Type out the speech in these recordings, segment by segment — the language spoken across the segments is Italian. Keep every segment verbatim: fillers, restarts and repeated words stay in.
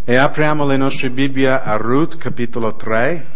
E apriamo le nostre Bibbie a Ruth, capitolo tre.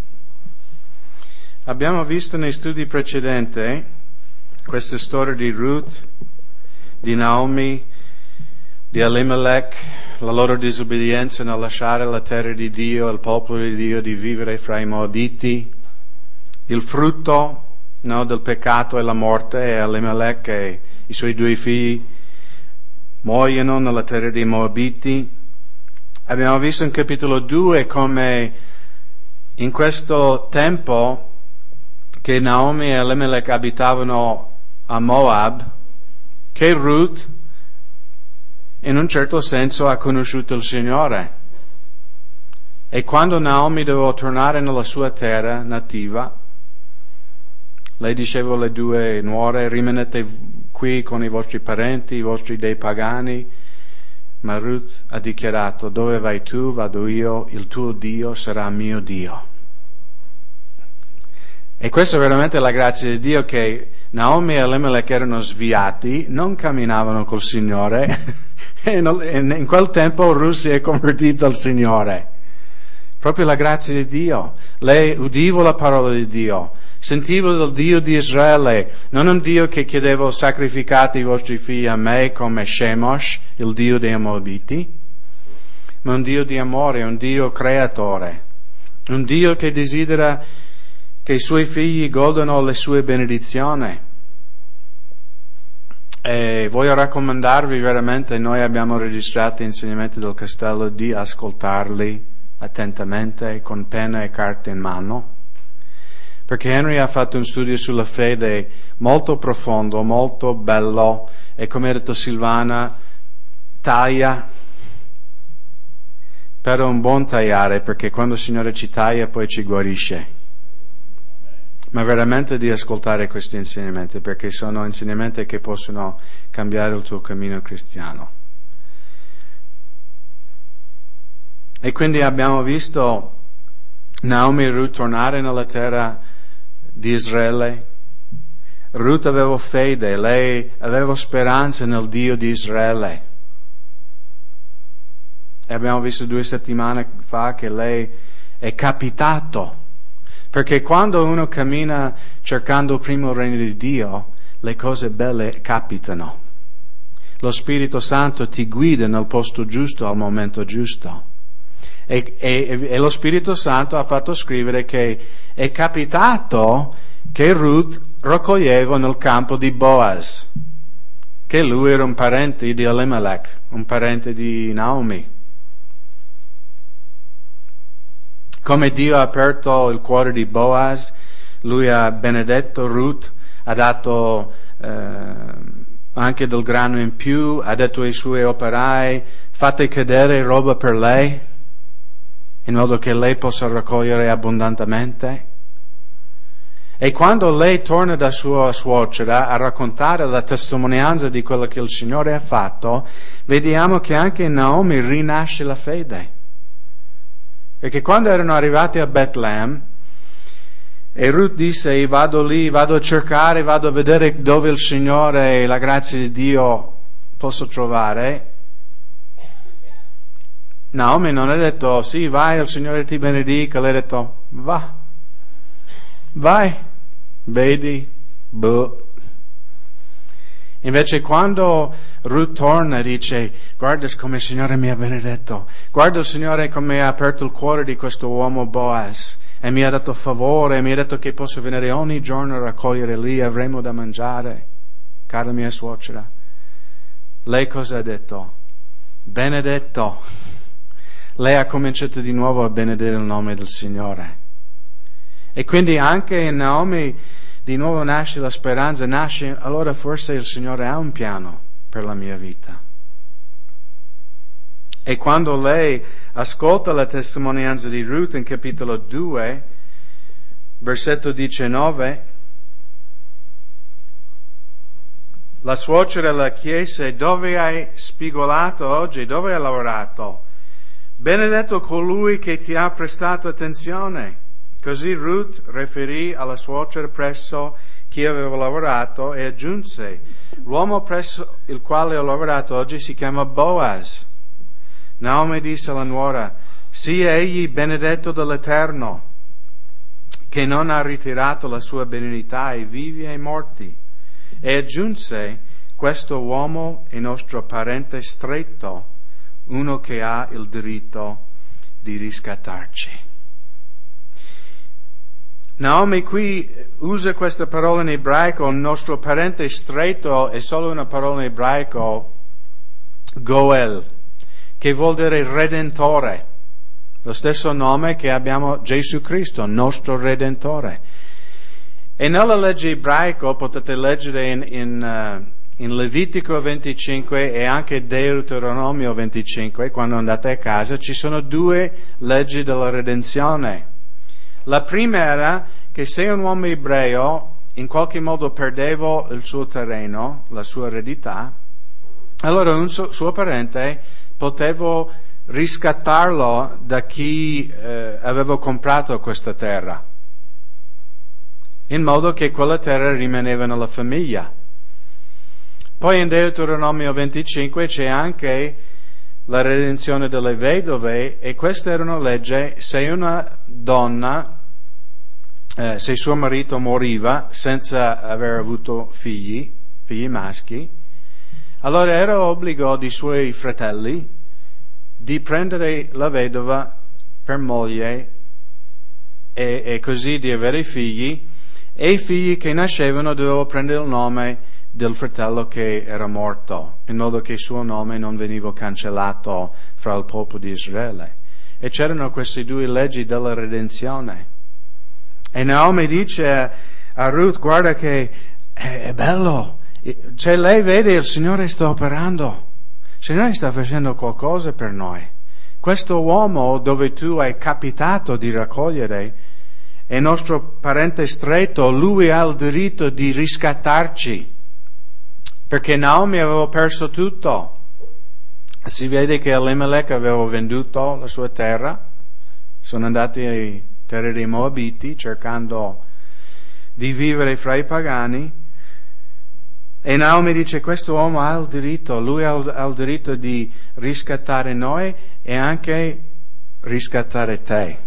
Abbiamo visto nei studi precedenti questa storia di Ruth, di Naomi, di Elimelech, la loro disobbedienza nel lasciare la terra di Dio, il popolo di Dio, di vivere fra i Moabiti, il frutto no, del peccato e la morte, e Elimelech e i suoi due figli muoiono nella terra dei Moabiti. Abbiamo visto in capitolo due come in questo tempo che Naomi e Elimelech abitavano a Moab, che Ruth in un certo senso ha conosciuto il Signore. E quando Naomi doveva tornare nella sua terra nativa, lei diceva alle due nuore: rimanete qui con i vostri parenti, i vostri dei pagani. Ma Ruth ha dichiarato: dove vai tu, vado io, il tuo Dio sarà mio Dio. E questa è veramente la grazia di Dio, che Naomi e Elimelech erano sviati, non camminavano col Signore, e in quel tempo Ruth si è convertita al Signore. Proprio la grazia di Dio. Lei udiva la parola di Dio, sentiva del Dio di Israele, non un Dio che chiedeva: sacrificate i vostri figli a me come Shemosh, il Dio dei Moabiti, ma un Dio di amore, un Dio creatore, un Dio che desidera che i suoi figli godano le sue benedizioni. E voglio raccomandarvi veramente, noi abbiamo registrato insegnamenti del castello, di ascoltarli attentamente con penna e carta in mano, perché Henry ha fatto un studio sulla fede molto profondo, molto bello, e come ha detto Silvana, taglia, però un buon tagliare, perché quando il Signore ci taglia poi ci guarisce. Ma veramente di ascoltare questi insegnamenti, perché sono insegnamenti che possono cambiare il tuo cammino cristiano. E quindi abbiamo visto Naomi e Ruth tornare nella terra di Israele. Ruth aveva fede, lei aveva speranza nel Dio di Israele. E abbiamo visto due settimane fa che lei è capitato. Perché quando uno cammina cercando il primo regno di Dio, le cose belle capitano. Lo Spirito Santo ti guida nel posto giusto al momento giusto. E, e, e lo Spirito Santo ha fatto scrivere che è capitato che Ruth raccoglieva nel campo di Boaz, che lui era un parente di Elimelech, un parente di Naomi. Come Dio ha aperto il cuore di Boaz, lui ha benedetto Ruth, ha dato eh, anche del grano in più, ha detto ai suoi operai: fate cadere roba per lei, in modo che lei possa raccogliere abbondantemente. E quando lei torna da sua suocera a raccontare la testimonianza di quello che il Signore ha fatto, vediamo che anche in Naomi rinasce la fede. Perché quando erano arrivati a Betlemme, e Ruth disse: vado lì, vado a cercare, vado a vedere dove il Signore e la grazia di Dio posso trovare, Naomi non ha detto: sì, vai, il Signore ti benedica. Lei ha detto: va, vai, vedi, boh. Invece quando Ruth torna dice: guarda come il Signore mi ha benedetto, guarda il Signore come ha aperto il cuore di questo uomo Boaz, e mi ha dato favore, mi ha detto che posso venire ogni giorno a raccogliere lì, avremo da mangiare, cara mia suocera. Lei cosa ha detto? Benedetto. Lei ha cominciato di nuovo a benedire il nome del Signore. E quindi anche in Naomi di nuovo nasce la speranza, nasce: allora forse il Signore ha un piano per la mia vita. E quando lei ascolta la testimonianza di Ruth in capitolo due, versetto diciannove, la suocera la chiese: dove hai spigolato oggi? Dove hai lavorato? Benedetto colui che ti ha prestato attenzione. Così Ruth riferì alla suocera presso chi aveva lavorato e aggiunse: l'uomo presso il quale ho lavorato oggi si chiama Boaz. Naomi disse alla nuora: sia egli benedetto dall'Eterno, che non ha ritirato la sua benignità ai vivi e ai morti. E aggiunse: questo uomo è nostro parente stretto, uno che ha il diritto di riscattarci. Naomi qui usa questa parola in ebraico, il nostro parente stretto è solo una parola in ebraico, Goel, che vuol dire redentore, lo stesso nome che abbiamo Gesù Cristo, nostro redentore. E nella legge ebraico potete leggere in, in, uh, in Levitico venticinque e anche Deuteronomio venticinque, quando andate a casa, ci sono due leggi della redenzione. La prima era che se un uomo ebreo in qualche modo perdeva il suo terreno, la sua eredità, allora un suo, suo parente poteva riscattarlo da chi eh, aveva comprato questa terra, in modo che quella terra rimaneva nella famiglia. Poi in Deuteronomio venticinque c'è anche la redenzione delle vedove, e questa era una legge: se una donna, eh, se suo marito moriva senza aver avuto figli, figli maschi, allora era obbligo dei suoi fratelli di prendere la vedova per moglie e, e così di avere figli, e i figli che nascevano dovevano prendere il nome del fratello che era morto, in modo che il suo nome non veniva cancellato fra il popolo di Israele. E c'erano queste due leggi della redenzione. E Naomi dice a Ruth: guarda che è, è bello, cioè lei vede il Signore sta operando, il Signore sta facendo qualcosa per noi. Questo uomo dove tu hai capitato di raccogliere è nostro parente stretto, lui ha il diritto di riscattarci, perché Naomi aveva perso tutto. Si vede che Elimelech aveva venduto la sua terra, sono andati ai terre dei Moabiti cercando di vivere fra i pagani, e Naomi dice: questo uomo ha il diritto, lui ha il, ha il diritto di riscattare noi e anche riscattare te.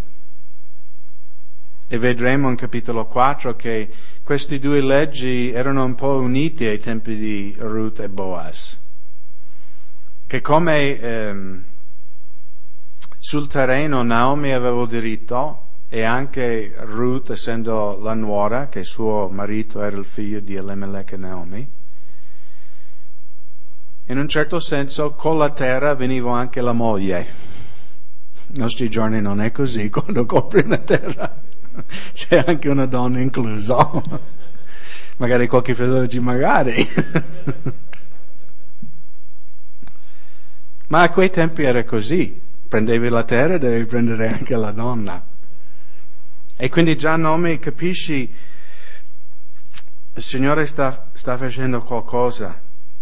E vedremo in capitolo quattro che queste due leggi erano un po' unite ai tempi di Ruth e Boaz, che come ehm, sul terreno Naomi aveva il diritto, e anche Ruth, essendo la nuora, che suo marito era il figlio di Elimelech e Naomi, in un certo senso con la terra veniva anche la moglie. Nei nostri giorni non è così, quando compri una terra c'è anche una donna inclusa. Magari qualche fratello dice magari. Ma a quei tempi era così: prendevi la terra, devi prendere anche la donna. E quindi già Naomi capisci, il Signore sta, sta facendo qualcosa.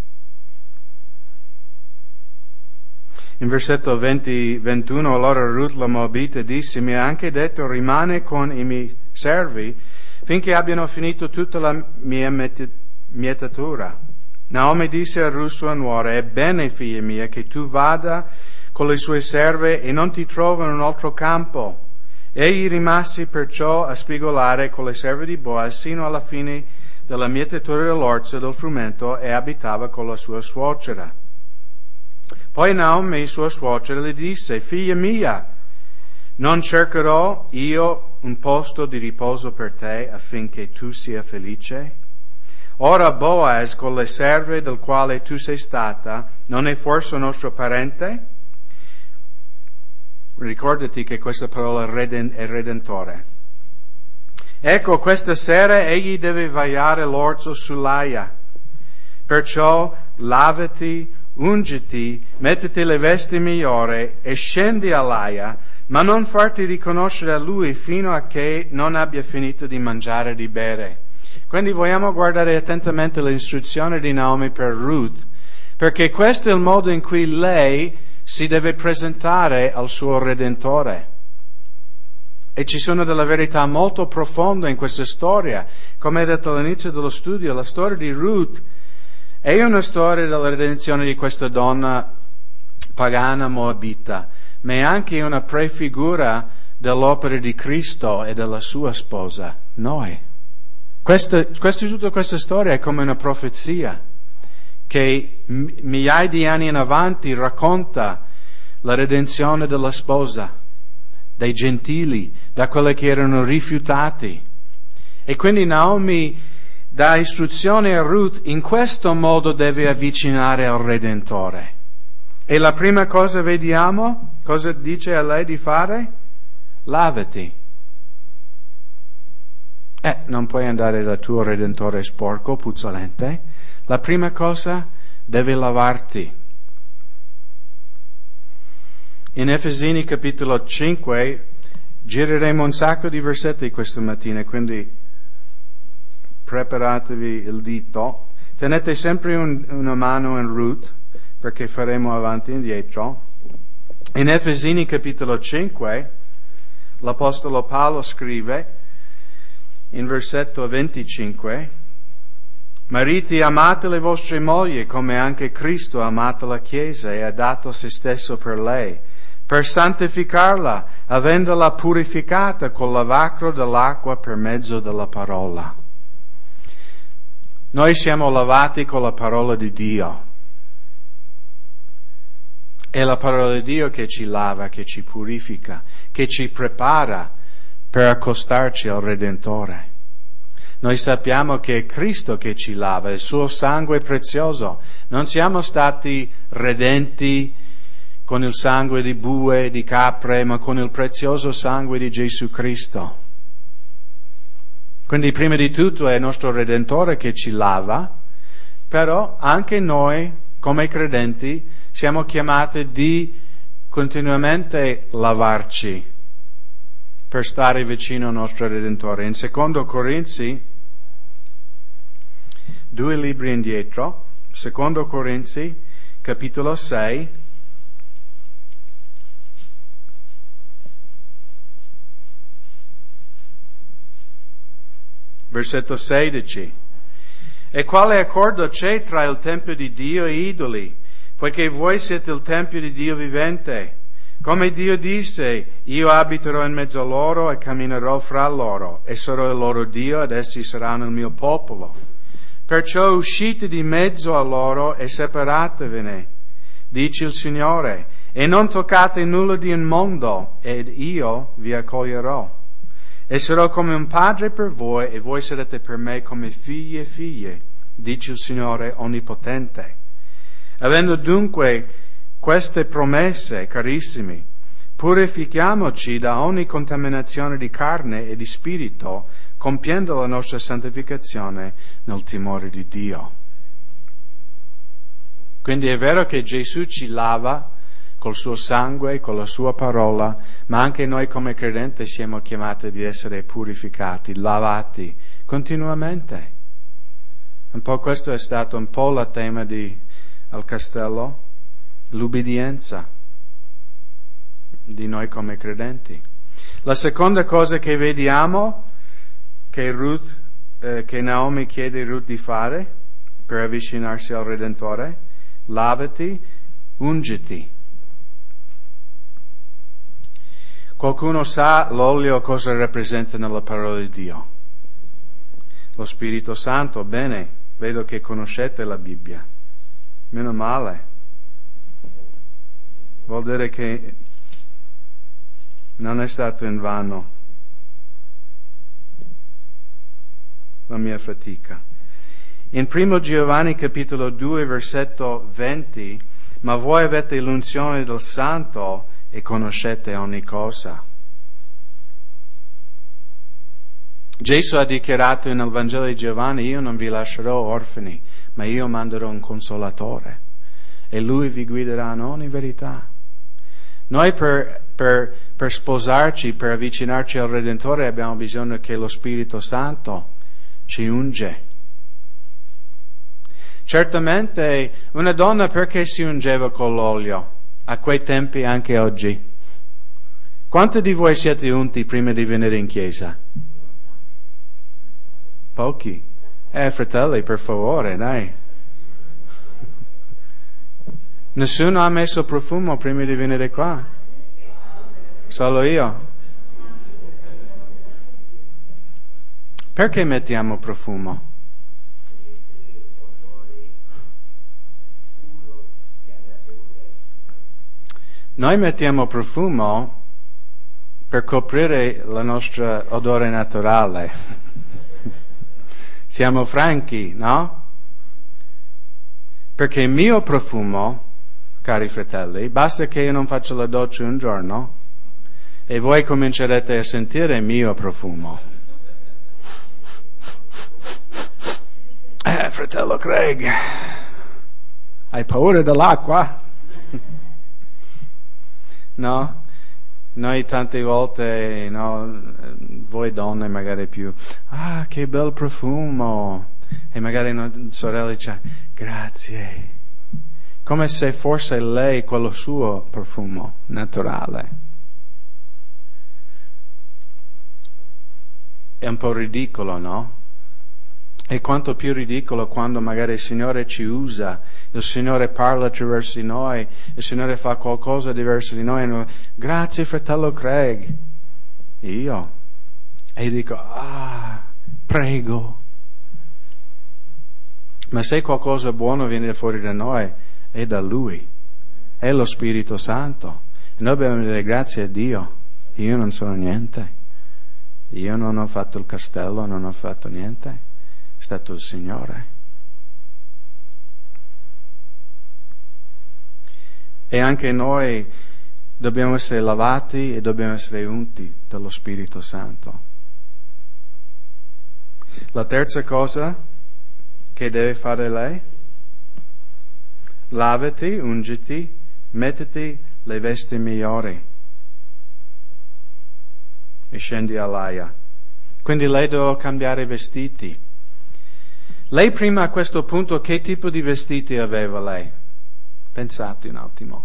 In versetto venti ventuno, allora Ruth la Moabita disse: mi ha anche detto, rimane con i miei servi finché abbiano finito tutta la mia mietatura. Naomi disse a Ruth sua nuora: è bene, figlia mia, che tu vada con le sue serve e non ti trovi in un altro campo. Egli rimase perciò a spigolare con le serve di Boaz sino alla fine della mietatura dell'orzo del frumento, e abitava con la sua suocera. Poi Naomi, sua suocera, le disse: figlia mia, non cercherò io un posto di riposo per te affinché tu sia felice? Ora Boaz con le serve del quale tu sei stata non è forse un nostro parente? Ricordati che questa parola è redentore. Ecco, questa sera egli deve vagliare l'orzo sull'aia. Perciò lavati, ungiti, mettiti le vesti migliori e scendi all'aia, ma non farti riconoscere a lui fino a che non abbia finito di mangiare e di bere. Quindi vogliamo guardare attentamente le istruzioni di Naomi per Ruth, perché questo è il modo in cui lei si deve presentare al suo Redentore. E ci sono delle verità molto profonde in questa storia. Come detto all'inizio dello studio, la storia di Ruth è una storia della redenzione di questa donna pagana moabita, ma è anche una prefigura dell'opera di Cristo e della sua sposa, noi. Questa, questa, tutta questa storia è come una profezia che migliaia di anni in avanti racconta la redenzione della sposa, dai gentili, da quelli che erano rifiutati. E quindi Naomi dà istruzione a Ruth, in questo modo deve avvicinare al Redentore. E la prima cosa vediamo, cosa dice a lei di fare? Lavati. Eh, non puoi andare dal tuo Redentore sporco, puzzolente. La prima cosa, devi lavarti. In Efesini capitolo cinque gireremo un sacco di versetti questa mattina, quindi preparatevi il dito. Tenete sempre un, una mano in Ruth, perché faremo avanti e indietro. In Efesini capitolo cinque, l'Apostolo Paolo scrive, in versetto venticinque, mariti, amate le vostre mogli come anche Cristo ha amato la Chiesa e ha dato se stesso per lei, per santificarla, avendola purificata col lavacro dell'acqua per mezzo della parola. Noi siamo lavati con la parola di Dio. È la parola di Dio che ci lava, che ci purifica, che ci prepara per accostarci al Redentore. Noi sappiamo che è Cristo che ci lava, il suo sangue prezioso. Non siamo stati redenti con il sangue di bue, di capre, ma con il prezioso sangue di Gesù Cristo. Quindi prima di tutto è il nostro Redentore che ci lava, però anche noi, come credenti, siamo chiamati di continuamente lavarci per stare vicino al nostro Redentore. In secondo Corinzi, due libri indietro, secondo Corinzi, capitolo sei, versetto sedici. E quale accordo c'è tra il Tempio di Dio e idoli? Poiché voi siete il Tempio di Dio vivente. Come Dio disse, io abiterò in mezzo a loro e camminerò fra loro, e sarò il loro Dio ed essi saranno il mio popolo. Perciò uscite di mezzo a loro e separatevene, dice il Signore, e non toccate nulla di immondo, ed io vi accoglierò. E sarò come un padre per voi, e voi sarete per me come figli e figlie, dice il Signore Onnipotente. Avendo dunque queste promesse, carissimi, purifichiamoci da ogni contaminazione di carne e di spirito, compiendo la nostra santificazione nel timore di Dio. Quindi è vero che Gesù ci lava col suo sangue, con la sua parola, ma anche noi come credenti siamo chiamati di essere purificati, lavati continuamente. Un po' questo è stato un po' il tema di al castello, l'ubbidienza di noi come credenti. La seconda cosa che vediamo che Ruth, eh, che Naomi chiede a Ruth di fare per avvicinarsi al Redentore, lavati, ungiti. Qualcuno sa l'olio cosa rappresenta nella parola di Dio? Lo Spirito Santo, bene, vedo che conoscete la Bibbia. Meno male. Vuol dire che non è stato in vano la mia fatica. In primo Giovanni capitolo due versetto venti, ma voi avete l'unzione del Santo e conoscete ogni cosa. Gesù ha dichiarato nel Vangelo di Giovanni, io non vi lascerò orfani, ma io manderò un consolatore e lui vi guiderà in ogni verità. Noi per, per, per sposarci, per avvicinarci al Redentore abbiamo bisogno che lo Spirito Santo ci unge. Certamente una donna perché si ungeva con l'olio? A quei tempi anche oggi. Quanti di voi siete unti prima di venire in chiesa? Pochi. Eh, fratelli, per favore, dai. Nessuno ha messo profumo prima di venire qua? Solo io? Perché mettiamo profumo? Noi mettiamo profumo per coprire il nostro odore naturale. Siamo franchi, no? Perché il mio profumo, cari fratelli, basta che io non faccia la doccia un giorno e voi comincerete a sentire il mio profumo. Eh, fratello Craig, hai paura dell'acqua? No? Noi tante volte, no, voi donne magari più, ah, che bel profumo, e magari una sorella dice, grazie, come se fosse lei quello suo profumo naturale. È un po' ridicolo, no? E quanto più ridicolo quando magari il Signore ci usa, il Signore parla attraverso di noi, il Signore fa qualcosa diverso di noi, e noi grazie fratello Craig, io, e dico, ah, prego. Ma se qualcosa buono viene fuori da noi, è da Lui, è lo Spirito Santo, e noi dobbiamo dire grazie a Dio, io non sono niente, io non ho fatto il castello, non ho fatto niente. È stato il Signore. E anche noi dobbiamo essere lavati e dobbiamo essere unti dallo Spirito Santo. La terza cosa che deve fare lei? Lavati, ungiti, mettiti le vesti migliori e scendi all'aia. Quindi lei deve cambiare i vestiti. Lei prima a questo punto che tipo di vestiti aveva lei? Pensate un attimo.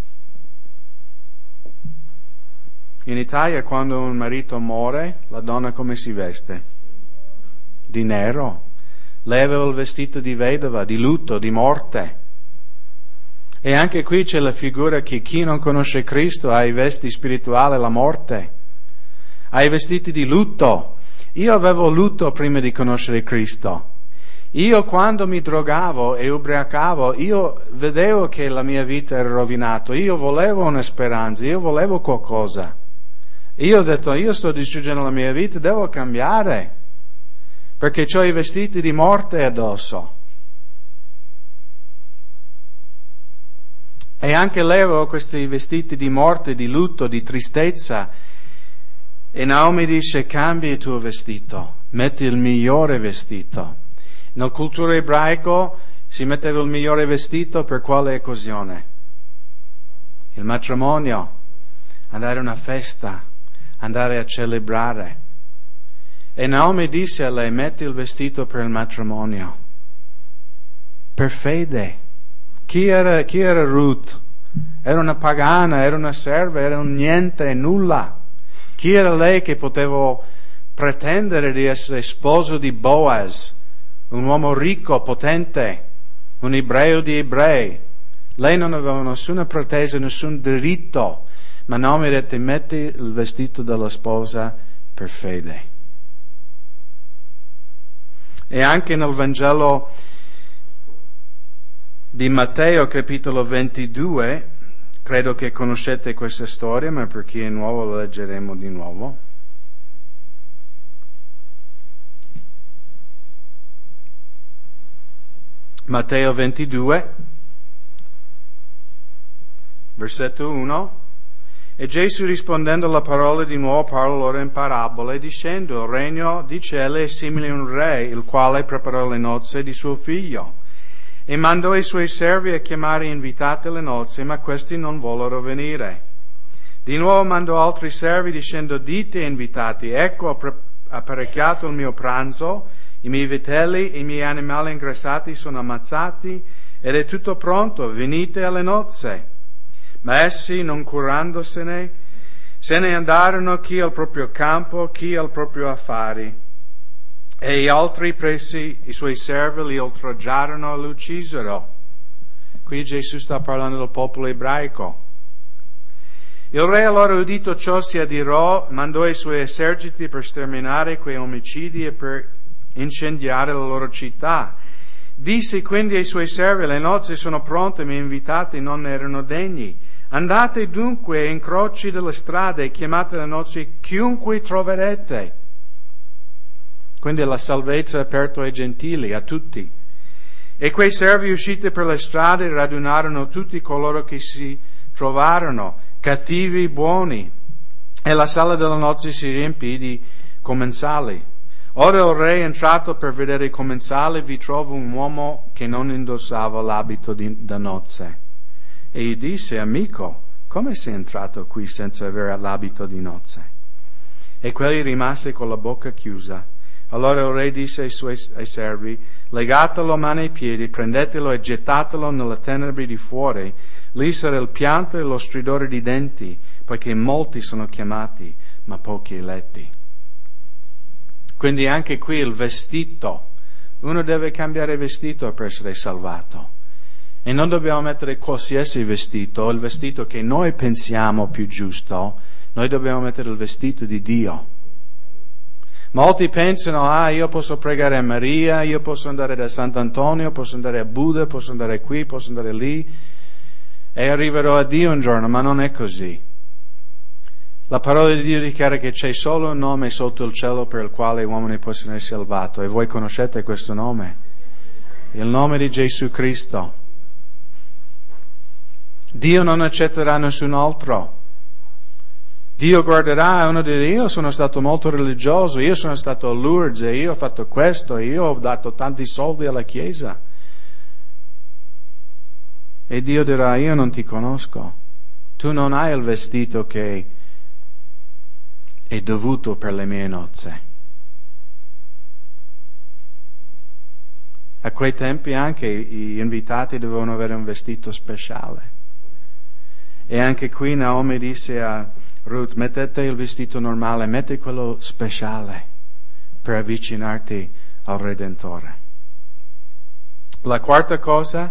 In Italia quando un marito muore, la donna come si veste? Di nero. Lei aveva il vestito di vedova, di lutto, di morte. E anche qui c'è la figura che chi non conosce Cristo ha i vesti spirituali, la morte. Ha i vestiti di lutto. Io avevo lutto prima di conoscere Cristo. Io quando mi drogavo e ubriacavo, io vedevo che la mia vita era rovinata, io volevo una speranza, io volevo qualcosa. Io ho detto, io sto distruggendo la mia vita, devo cambiare, perché ho i vestiti di morte addosso. E anche lei aveva questi vestiti di morte, di lutto, di tristezza. E Naomi dice, cambia il tuo vestito, metti il migliore vestito. Nella cultura ebraico si metteva il migliore vestito per quale occasione? Il matrimonio, andare a una festa, andare a celebrare. E Naomi disse a lei, metti il vestito per il matrimonio, per fede. Chi era, chi era Ruth? Era una pagana, era una serva, era un niente, nulla. Chi era lei che poteva pretendere di essere sposo di Boaz? Un uomo ricco, potente, un ebreo di ebrei. Lei non aveva nessuna pretesa, nessun diritto, ma Naomi ha detto, metti il vestito della sposa per fede. E anche nel Vangelo di Matteo, capitolo ventidue, credo che conoscete questa storia, ma per chi è nuovo la leggeremo di nuovo. Matteo ventidue, versetto uno. E Gesù rispondendo alla parola di nuovo parla loro in parabole, dicendo, il regno di cielo è simile a un re, il quale preparò le nozze di suo figlio. E mandò i suoi servi a chiamare invitati alle nozze, ma questi non vollero venire. Di nuovo mandò altri servi dicendo, dite invitati, ecco ho apparecchiato il mio pranzo, i miei vitelli e i miei animali ingrassati sono ammazzati ed è tutto pronto, venite alle nozze. Ma essi, non curandosene, se ne andarono chi al proprio campo, chi al proprio affari. E gli altri presi i suoi servi, li oltraggiarono e lo uccisero. Qui Gesù sta parlando del popolo ebraico. Il re allora, udito ciò, si adirò, mandò i suoi eserciti per sterminare quei omicidi e per incendiare la loro città. Disse quindi ai suoi servi: le nozze sono pronte, ma invitati non erano degni. Andate dunque ai incroci delle strade e chiamate le nozze chiunque troverete. Quindi la salvezza è aperta ai gentili, a tutti. E quei servi, usciti per le strade, radunarono tutti coloro che si trovarono, cattivi, buoni, e la sala delle nozze si riempì di commensali. Ora il re, entrato per vedere i commensali, vi trova un uomo che non indossava l'abito di, da nozze. E gli disse: amico, come sei entrato qui senza avere l'abito di nozze? E quegli rimase con la bocca chiusa. Allora il re disse ai suoi ai servi: legatelo mani e piedi, prendetelo e gettatelo nelle tenebre di fuori. Lì sarà il pianto e lo stridore di denti, poiché molti sono chiamati, ma pochi eletti. Quindi anche qui il vestito. Uno deve cambiare vestito per essere salvato. E non dobbiamo mettere qualsiasi vestito, il vestito che noi pensiamo più giusto. Noi dobbiamo mettere il vestito di Dio. Molti pensano: ah, io posso pregare a Maria, io posso andare da Sant'Antonio, posso andare a Buddha, posso andare qui, posso andare lì e arriverò a Dio un giorno, ma non è così. La parola di Dio dichiara che c'è solo un nome sotto il cielo per il quale gli uomini possono essere salvati, e voi conoscete questo nome, il nome di Gesù Cristo. Dio non accetterà nessun altro. Dio guarderà e uno dirà: io sono stato molto religioso, io sono stato a Lourdes, e io ho fatto questo, io ho dato tanti soldi alla Chiesa. E Dio dirà: io non ti conosco, tu non hai il vestito che è dovuto per le mie nozze. A quei tempi anche gli invitati dovevano avere un vestito speciale. E anche qui Naomi disse a Ruth: mettete il vestito normale, metti quello speciale per avvicinarti al Redentore. La quarta cosa: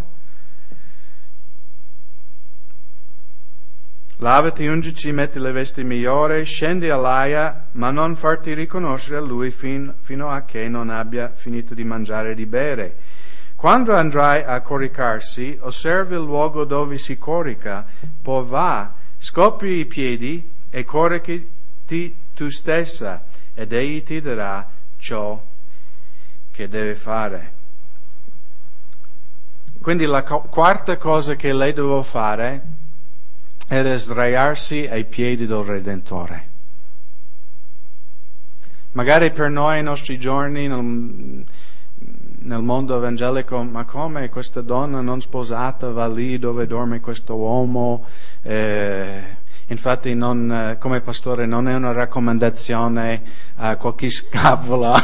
lavati, ungici, metti le vesti migliori, scendi all'aia, ma non farti riconoscere a lui fin, fino a che non abbia finito di mangiare e di bere. Quando andrai a coricarsi, osservi il luogo dove si corica, poi va, scopri i piedi e coricati tu stessa, ed egli ti darà ciò che deve fare. Quindi la quarta cosa che lei doveva fare era sdraiarsi ai piedi del Redentore. Magari per noi, ai nostri giorni, nel, nel mondo evangelico, ma come questa donna non sposata va lì dove dorme questo uomo? Eh, infatti, non, come pastore, non è una raccomandazione a qualche scapola.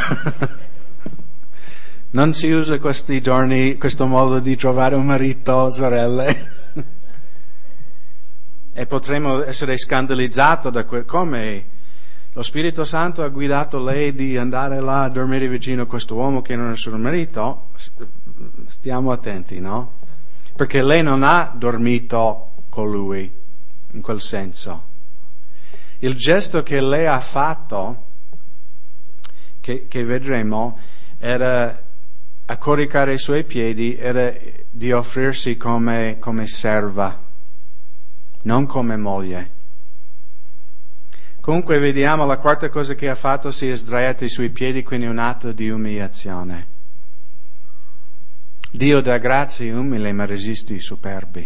Non si usa questi giorni questo modo di trovare un marito, sorelle. E potremmo essere scandalizzati da que- come lo Spirito Santo ha guidato lei di andare là a dormire vicino a questo uomo che non è suo marito. Stiamo attenti, no? Perché lei non ha dormito con lui, in quel senso. Il gesto che lei ha fatto, che, che vedremo, era a coricare i suoi piedi, era di offrirsi come, come serva, non come moglie. Comunque vediamo, la quarta cosa che ha fatto, si è sdraiata ai suoi piedi, quindi un atto di umiliazione. Dio dà grazie umili, ma resiste i superbi.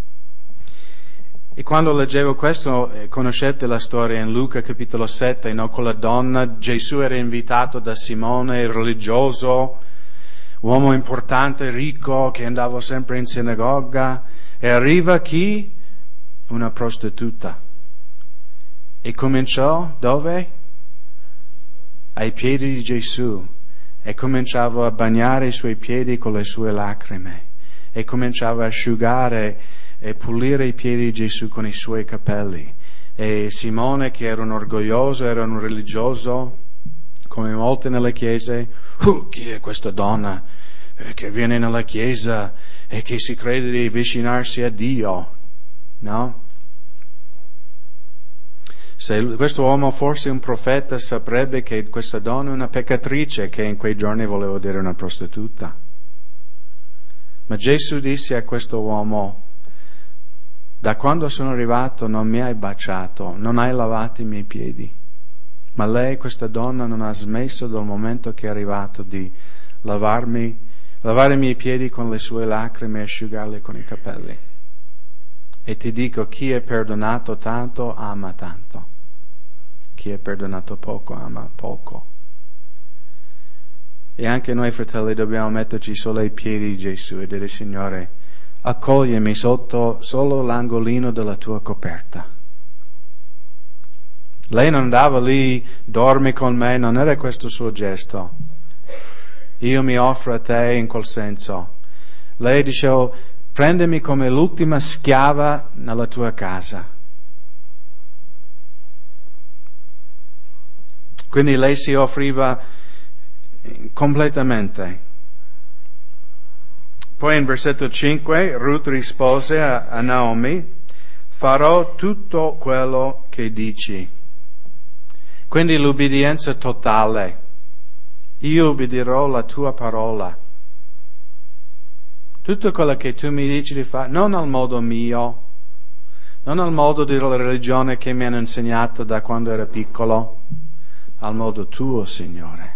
E quando leggevo questo, eh, conoscete la storia in Luca capitolo sette, no? Con la donna, Gesù era invitato da Simone, il religioso, uomo importante, ricco, che andava sempre in sinagoga, e arriva chi? Una prostituta. E cominciò dove? Ai piedi di Gesù, e cominciava a bagnare i suoi piedi con le sue lacrime, e cominciava a asciugare e pulire i piedi di Gesù con i suoi capelli. E Simone, che era un orgoglioso, era un religioso, come molti nelle chiese, uh, chi è questa donna? eh, che viene nella chiesa e che si crede di avvicinarsi a Dio, no? Se questo uomo fosse un profeta saprebbe che questa donna è una peccatrice, che in quei giorni voleva dire una prostituta. Ma Gesù disse a questo uomo: da quando sono arrivato non mi hai baciato, non hai lavato i miei piedi. Ma lei, questa donna, non ha smesso dal momento che è arrivato di lavarmi, lavare i miei piedi con le sue lacrime e asciugarli con i capelli. E ti dico, chi è perdonato tanto ama tanto. Chi è perdonato poco ama poco. E anche noi, fratelli, dobbiamo metterci solo ai piedi di Gesù e dire: Signore, accoglimi sotto solo l'angolino della tua coperta. Lei non andava lì, dormi con me, non era questo il suo gesto. Io mi offro a te in quel senso. Lei diceva: prendimi come l'ultima schiava nella tua casa. Quindi lei si offriva completamente. Poi in versetto cinque Ruth rispose a, a Naomi: farò tutto quello che dici. Quindi l'ubbidienza totale. Io ubbidirò la tua parola. Tutto quello che tu mi dici di fare, non al modo mio, non al modo della religione che mi hanno insegnato da quando ero piccolo, al modo tuo, Signore.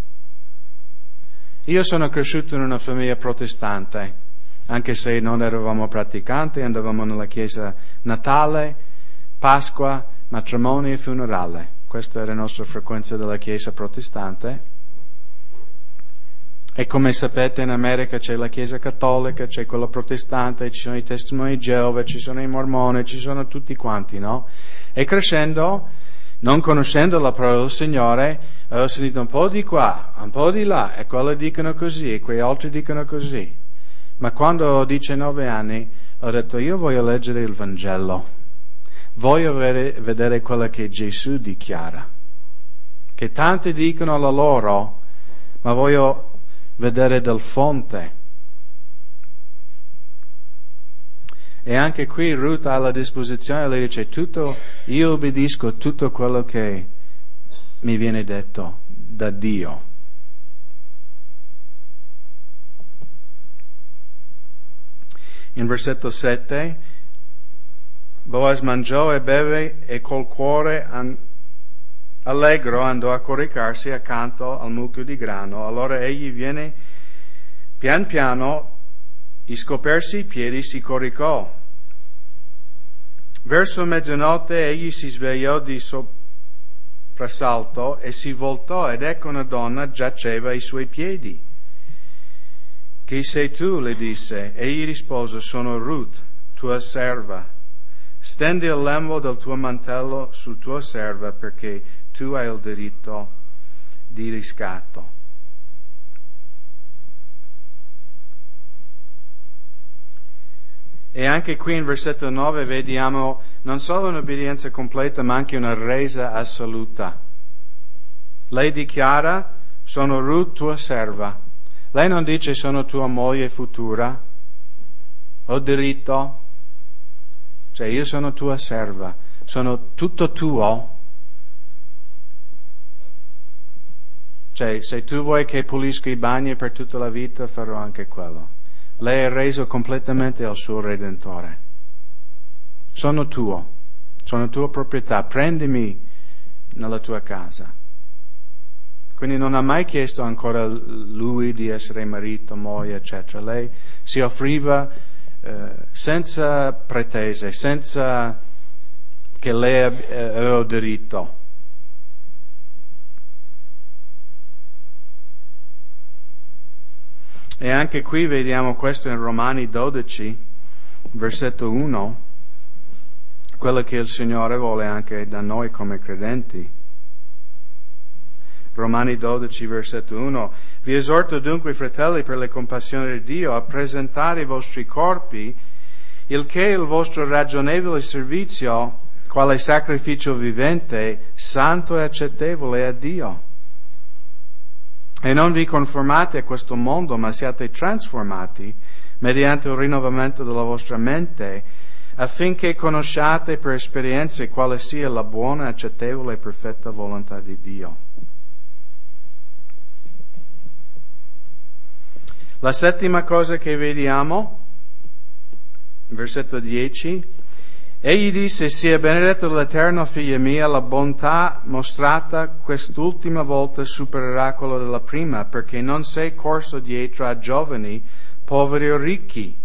Io sono cresciuto in una famiglia protestante, anche se non eravamo praticanti, andavamo nella chiesa Natale, Pasqua, matrimonio e funerale. Questa era la nostra frequenza della chiesa protestante. E come sapete, in America c'è la chiesa cattolica, c'è quella protestante, ci sono i testimoni di Geova, ci sono i mormoni, ci sono tutti quanti, no? E crescendo, non conoscendo la parola del Signore, ho sentito un po' di qua, un po' di là, e quelli dicono così, e quei altri dicono così. Ma quando ho diciannove anni, ho detto: io voglio leggere il Vangelo, voglio vedere, vedere quello che Gesù dichiara, che tanti dicono la loro, ma voglio vedere dal fonte. E anche qui Ruth ha la disposizione, lei dice: tutto, io obbedisco tutto quello che mi viene detto da Dio. In versetto sette, Boaz mangiò e beve e col cuore an- allegro andò a coricarsi accanto al mucchio di grano. Allora egli viene pian piano, e scopersi i piedi si coricò. Verso mezzanotte egli si svegliò di soprassalto e si voltò, ed ecco una donna giaceva ai suoi piedi. Chi sei tu? Le disse. Egli rispose: sono Ruth, tua serva. Stendi il lembo del tuo mantello su tua serva, perché tu hai il diritto di riscatto. E anche qui in versetto nove vediamo non solo un'obbedienza completa, ma anche una resa assoluta. Lei dichiara: sono Ruth, tua serva. Lei non dice: sono tua moglie futura, ho diritto, cioè io sono tua serva, sono tutto tuo. Cioè, se tu vuoi che pulisco i bagni per tutta la vita, farò anche quello. Lei è reso completamente al suo Redentore. Sono tuo, sono tua proprietà, prendimi nella tua casa. Quindi non ha mai chiesto ancora lui di essere marito, moglie, eccetera. Lei si offriva eh, senza pretese, senza che lei aveva diritto. E anche qui vediamo questo in Romani dodici, versetto uno, quello che il Signore vuole anche da noi come credenti. Romani dodici, versetto uno. Vi esorto dunque, fratelli, per le compassioni di Dio, a presentare i vostri corpi, il che è il vostro ragionevole servizio, quale sacrificio vivente, santo e accettevole a Dio. E non vi conformate a questo mondo, ma siate trasformati mediante il rinnovamento della vostra mente, affinché conosciate per esperienza quale sia la buona, accettevole e perfetta volontà di Dio. La settima cosa che vediamo, versetto dieci, egli disse: sia benedetto l'Eterno, figlia mia, la bontà mostrata quest'ultima volta supererà quella della prima, perché non sei corso dietro a giovani, poveri o ricchi.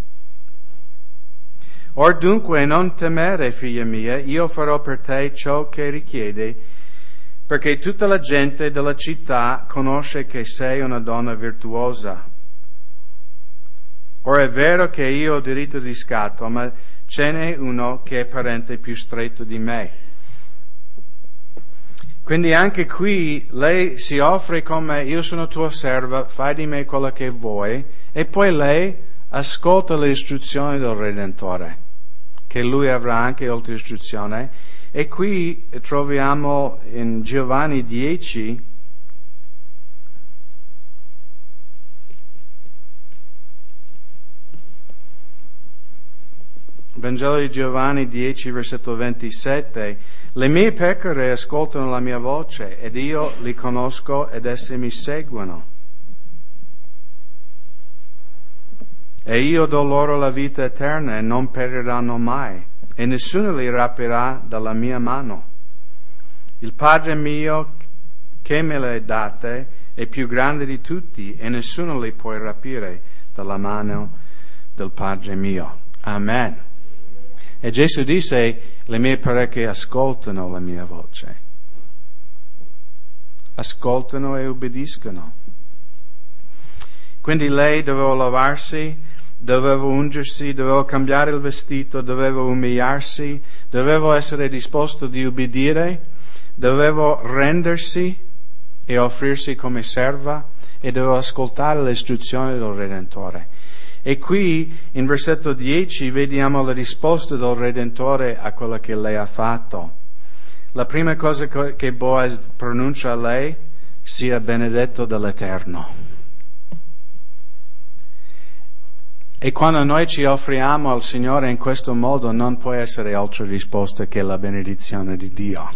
Or dunque non temere, figlia mia, io farò per te ciò che richiede, perché tutta la gente della città conosce che sei una donna virtuosa. Ora è vero che io ho diritto di scatto, ma ce n'è uno che è parente più stretto di me. Quindi anche qui lei si offre come: io sono tua serva, fai di me quello che vuoi, e poi lei ascolta le istruzioni del Redentore, che lui avrà anche oltre istruzione. E qui troviamo in Giovanni dieci, Vangelo di Giovanni dieci, versetto ventisette, le mie pecore ascoltano la mia voce, ed io li conosco ed esse mi seguono. E io do loro la vita eterna e non periranno mai, e nessuno li rapirà dalla mia mano. Il Padre mio che me le date è più grande di tutti, e nessuno li può rapire dalla mano del Padre mio. Amen. E Gesù disse: le mie orecchie ascoltano la mia voce. Ascoltano e obbediscono. Quindi lei doveva lavarsi, doveva ungersi, doveva cambiare il vestito, doveva umiliarsi, doveva essere disposto di ubbidire, doveva rendersi e offrirsi come serva, e doveva ascoltare le istruzioni del Redentore. E qui in versetto dieci vediamo la risposta del Redentore a quello che lei ha fatto. La prima cosa che Boaz pronuncia a lei: sia benedetto dall'Eterno. E quando noi ci offriamo al Signore in questo modo, non può essere altra risposta che la benedizione di Dio.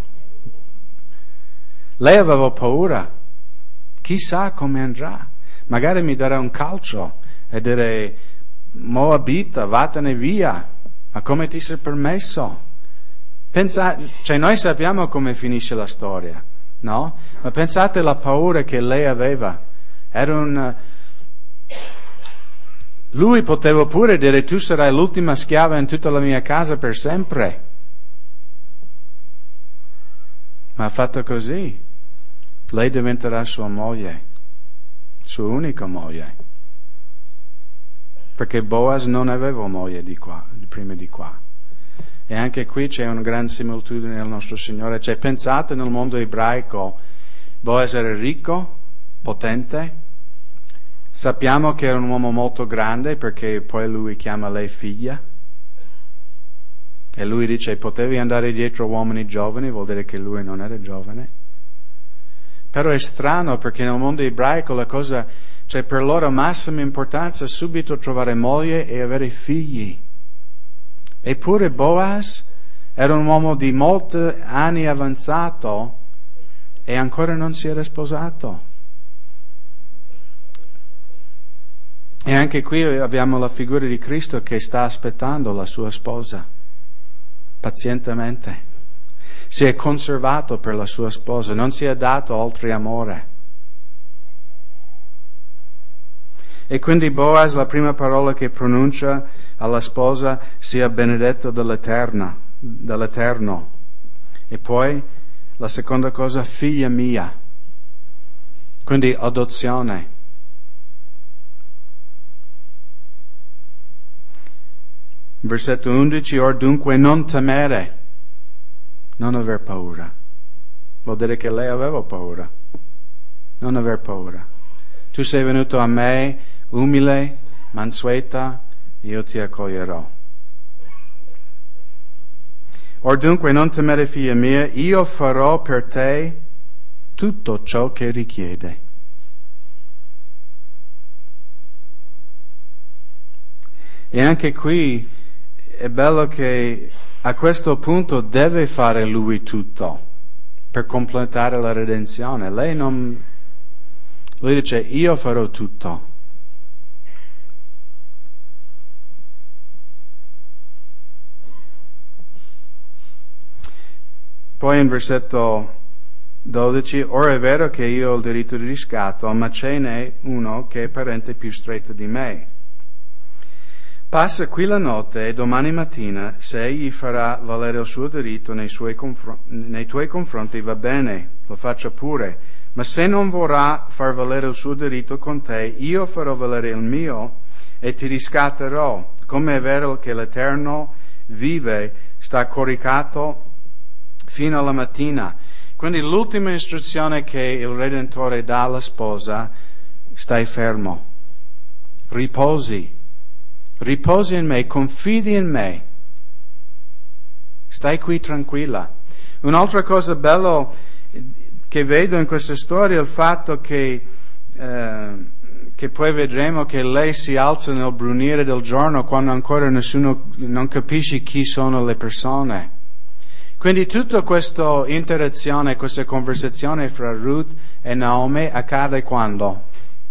Lei aveva paura. Chissà come andrà. Magari mi darà un calcio e dire: Moabita, vattene via, ma come ti sei permesso? Pensa, cioè noi sappiamo come finisce la storia, no? Ma pensate alla paura che lei aveva. Era un... Lui poteva pure dire: tu sarai l'ultima schiava in tutta la mia casa per sempre. Ma ha fatto così. Lei diventerà sua moglie, sua unica moglie. Perché Boaz non aveva moglie di qua, prima di qua. E anche qui c'è una gran similitudine nel nostro Signore. Cioè, pensate, nel mondo ebraico Boaz era ricco, potente. Sappiamo che era un uomo molto grande, perché poi lui chiama lei figlia. E lui dice: potevi andare dietro uomini giovani, vuol dire che lui non era giovane. Però è strano, perché nel mondo ebraico la cosa, cioè per loro massima importanza subito trovare moglie e avere figli. Eppure Boaz era un uomo di molti anni avanzato e ancora non si era sposato. E anche qui abbiamo la figura di Cristo che sta aspettando la sua sposa pazientemente. Si è conservato per la sua sposa, non si è dato oltre amore. E quindi Boaz, la prima parola che pronuncia alla sposa: sia benedetto dall'Eterno, dall'Eterno. E poi la seconda cosa: figlia mia. Quindi adozione. Versetto undici: or dunque non temere, non aver paura. Vuol dire che lei aveva paura. Non aver paura. Tu sei venuto a me umile, mansueta, io ti accoglierò. Or dunque non temere, figlia mia, io farò per te tutto ciò che richiede. E anche qui è bello che a questo punto deve fare lui tutto per completare la redenzione. Lei non... Lui dice, io farò tutto. Poi in versetto dodici, ora è vero che io ho il diritto di riscatto, ma ce n'è uno che è parente più stretto di me. Passa qui la notte e domani mattina, se egli farà valere il suo diritto nei, suoi confron- nei tuoi confronti, va bene, lo faccia pure. Ma se non vorrà far valere il suo diritto con te, io farò valere il mio e ti riscatterò. Come è vero che l'Eterno vive, sta coricato fino alla mattina. Quindi l'ultima istruzione che il Redentore dà alla sposa, stai fermo, riposi, riposi in me, confidi in me, stai qui tranquilla. Un'altra cosa bella che vedo in questa storia è il fatto che, eh, che poi vedremo che lei si alza nel brunire del giorno quando ancora nessuno non capisce chi sono le persone. Quindi tutta questa interazione, questa conversazione fra Ruth e Naomi accade quando?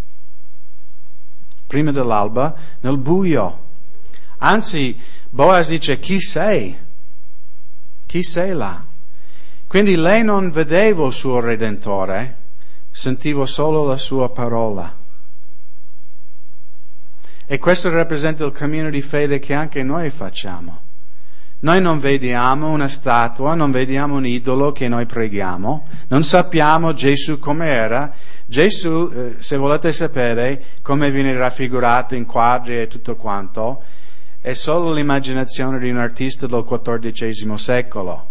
Prima dell'alba, nel buio. Anzi, Boaz dice, chi sei? Chi sei là? Quindi lei non vedeva il suo Redentore, sentiva solo la sua parola. E questo rappresenta il cammino di fede che anche noi facciamo. Noi non vediamo una statua, non vediamo un idolo che noi preghiamo, non sappiamo Gesù come era. Gesù, eh, se volete sapere come viene raffigurato in quadri e tutto quanto, è solo l'immaginazione di un artista del quattordicesimo secolo.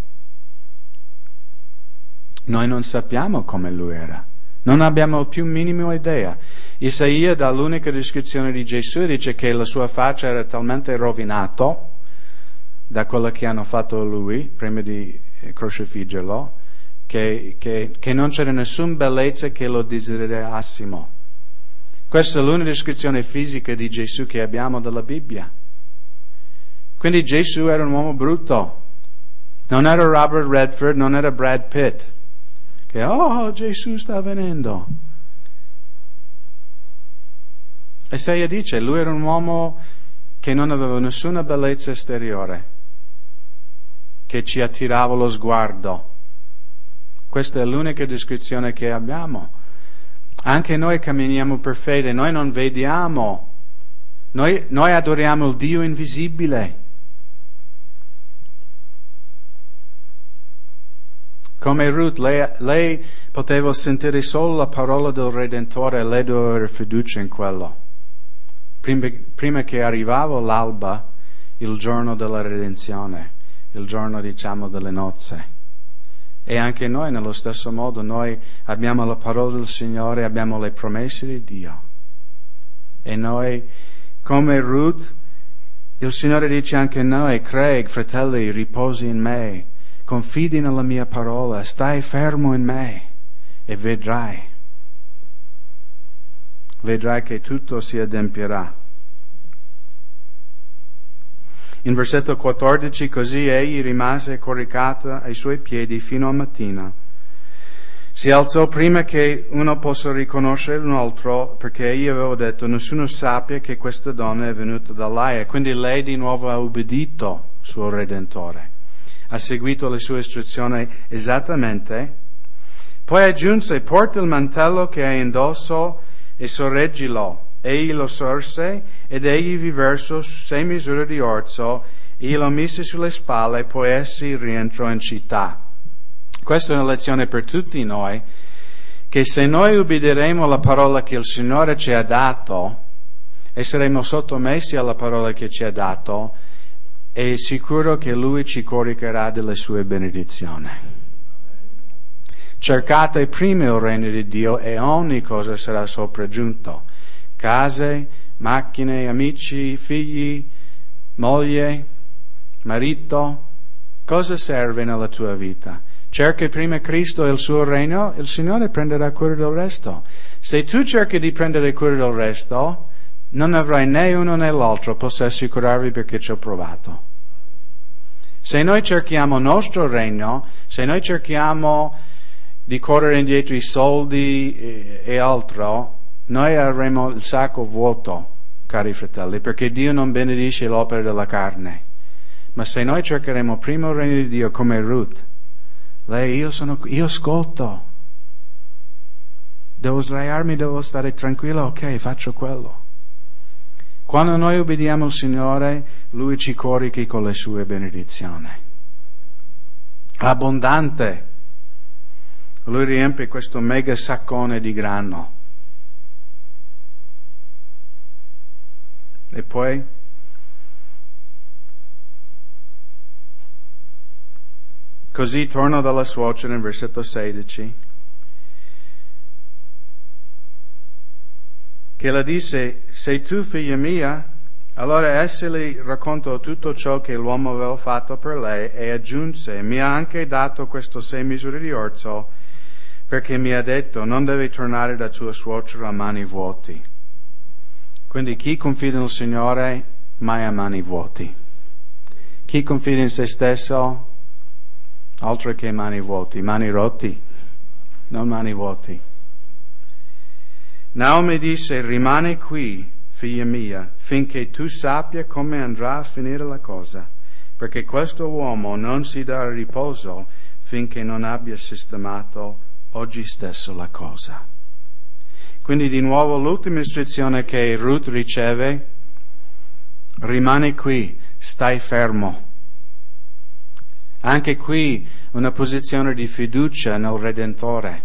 Noi non sappiamo come lui era, non abbiamo più minimo idea. Isaia dà l'unica descrizione di Gesù e dice che la sua faccia era talmente rovinato da quello che hanno fatto lui prima di crocifiggerlo, che, che, che non c'era nessuna bellezza che lo desiderassimo. Questa è l'unica descrizione fisica di Gesù che abbiamo dalla Bibbia. Quindi Gesù era un uomo brutto, non era Robert Redford, non era Brad Pitt, che oh Gesù sta venendo. Isaia dice, lui era un uomo che non aveva nessuna bellezza esteriore, che ci attirava lo sguardo. Questa è l'unica descrizione che abbiamo. Anche noi camminiamo per fede, noi non vediamo, noi, noi adoriamo il Dio invisibile. Come Ruth, lei, lei poteva sentire solo la parola del Redentore e lei doveva avere fiducia in quello. Prima, prima che arrivava l'alba, il giorno della redenzione, il giorno, diciamo, delle nozze. E anche noi, nello stesso modo, noi abbiamo la parola del Signore, abbiamo le promesse di Dio. E noi, come Ruth, il Signore dice anche a noi, Craig, fratelli, riposi in me, confidi nella mia parola, stai fermo in me e vedrai. Vedrai che tutto si adempierà. In versetto quattordici, così egli rimase coricata ai suoi piedi fino a mattina. Si alzò prima che uno possa riconoscere un altro, perché egli aveva detto, nessuno sappia che questa donna è venuta da Laia. Quindi lei di nuovo ha ubbidito il suo Redentore, ha seguito le sue istruzioni esattamente. Poi aggiunse, porta il mantello che hai indosso e sorreggilo. Egli lo sorse ed egli vi versò sei misure di orzo e lo mise sulle spalle, poi essi rientrò in città. Questa è una lezione per tutti noi, che se noi ubbidiremo alla parola che il Signore ci ha dato e saremo sottomessi alla parola che ci ha dato, è sicuro che Lui ci coricherà delle sue benedizioni. Cercate prima il regno di Dio e ogni cosa sarà sopraggiunto. Case, macchine, amici, figli, moglie, marito, cosa serve nella tua vita? Cerca prima Cristo e il suo regno, il Signore prenderà cura del resto. Se tu cerchi di prendere cura del resto, non avrai né uno né l'altro, posso assicurarvi perché ci ho provato. Se noi cerchiamo il nostro regno, se noi cerchiamo di correre indietro i soldi e, e altro, noi avremo il sacco vuoto, cari fratelli, perché Dio non benedice l'opera della carne. Ma se noi cercheremo prima il regno di Dio come Ruth, lei, io sono, io ascolto, devo sdraiarmi, devo stare tranquillo, ok, faccio quello. Quando noi obbediamo al Signore, Lui ci corica con le sue benedizioni. Abbondante. Lui riempie questo mega saccone di grano. E poi così torna dalla suocera nel versetto sedici, che le disse: sei tu figlia mia? Allora essa le raccontò tutto ciò che l'uomo aveva fatto per lei e aggiunse: mi ha anche dato questo sei misure di orzo, perché mi ha detto non deve tornare da sua suocera a mani vuoti. Quindi chi confida nel Signore mai a mani vuoti. Chi confida in se stesso, altro che mani vuoti, mani rotti, non mani vuoti. Naomi disse: rimani qui, figlia mia, finché tu sappia come andrà a finire la cosa, perché questo uomo non si darà riposo finché non abbia sistemato oggi stesso la cosa. Quindi di nuovo l'ultima istruzione che Ruth riceve: rimani qui, stai fermo. Anche qui una posizione di fiducia nel Redentore.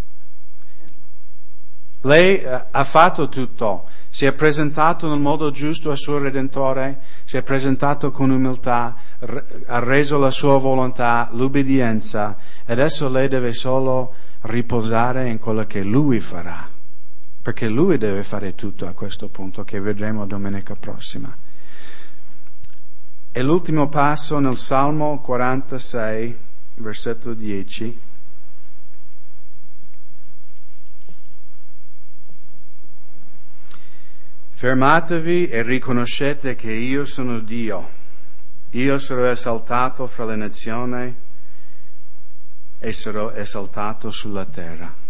Lei ha fatto tutto, si è presentato nel modo giusto al suo Redentore, si è presentato con umiltà, ha reso la sua volontà, l'ubbidienza, e adesso lei deve solo riposare in quello che Lui farà, perché Lui deve fare tutto a questo punto, che vedremo domenica prossima. E l'ultimo passo nel Salmo quarantasei, versetto dieci. Fermatevi e riconoscete che io sono Dio. Io sarò esaltato fra le nazioni e sarò esaltato sulla terra.